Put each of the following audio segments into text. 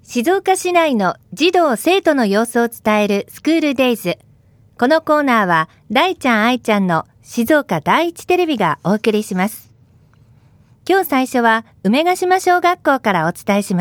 静岡市内の児童生徒の様子を伝えるスクールデイズ。このコーナーは大ちゃん愛ちゃんの静岡第一テレビがお送りします。今日最初は梅ヶ島小学校からお伝えします。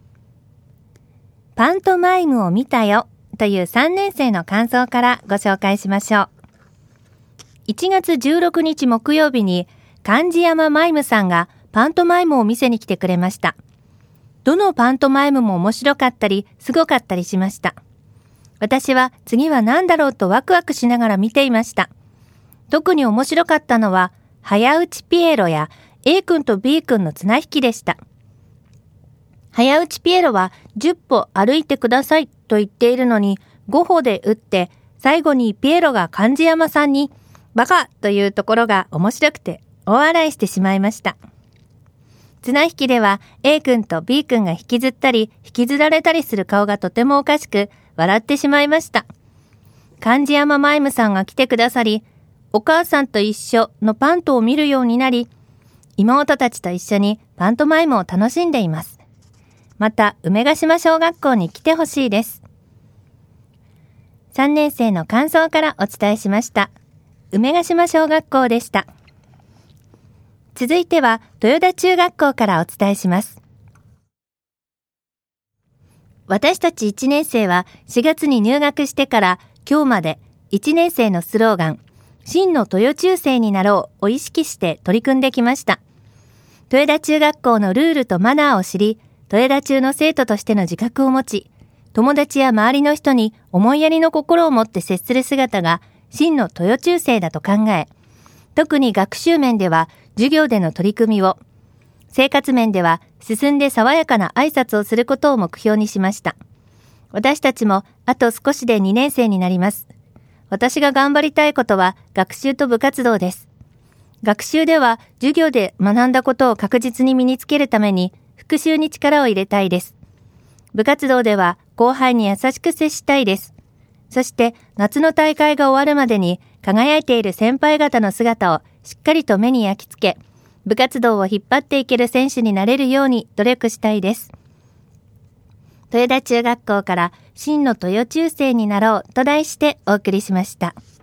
パントマイムを見たよという3年生の感想からご紹介しましょう。1月16日木曜日に漢字山マイムさんがパントマイムを見せに来てくれました。どのパントマイムも面白かったりすごかったりしました。私は次は何だろうとワクワクしながら見ていました。特に面白かったのは早打ちピエロや A 君と B 君の綱引きでした。早打ちピエロは10歩歩いてくださいと言っているのに5歩で打って最後にピエロが漢字山さんにバカというところが面白くて大笑いしてしまいました。綱引きでは A 君と B 君が引きずったり引きずられたりする顔がとてもおかしく笑ってしまいました。漢字山マイムさんが来てくださり、お母さんと一緒のパントを見るようになり、妹たちと一緒にパントマイムを楽しんでいます。また梅ヶ島小学校に来てほしいです。3年生の感想からお伝えしました。梅ヶ島小学校でした。続いては豊田中学校からお伝えします。私たち1年生は4月に入学してから今日まで1年生のスローガン、真の豊中生になろうを意識して取り組んできました。豊田中学校のルールとマナーを知り、豊田中の生徒としての自覚を持ち、友達や周りの人に思いやりの心を持って接する姿が真の豊中生だと考え、特に学習面では授業での取り組みを、生活面では進んで爽やかな挨拶をすることを目標にしました。私たちもあと少しで2年生になります。私が頑張りたいことは学習と部活動です。学習では授業で学んだことを確実に身につけるために復習に力を入れたいです。部活動では後輩に優しく接したいです。そして夏の大会が終わるまでに輝いている先輩方の姿をしっかりと目に焼き付け、部活動を引っ張っていける選手になれるように努力したいです。豊田中学校から真の豊中生になろうと題してお送りしました。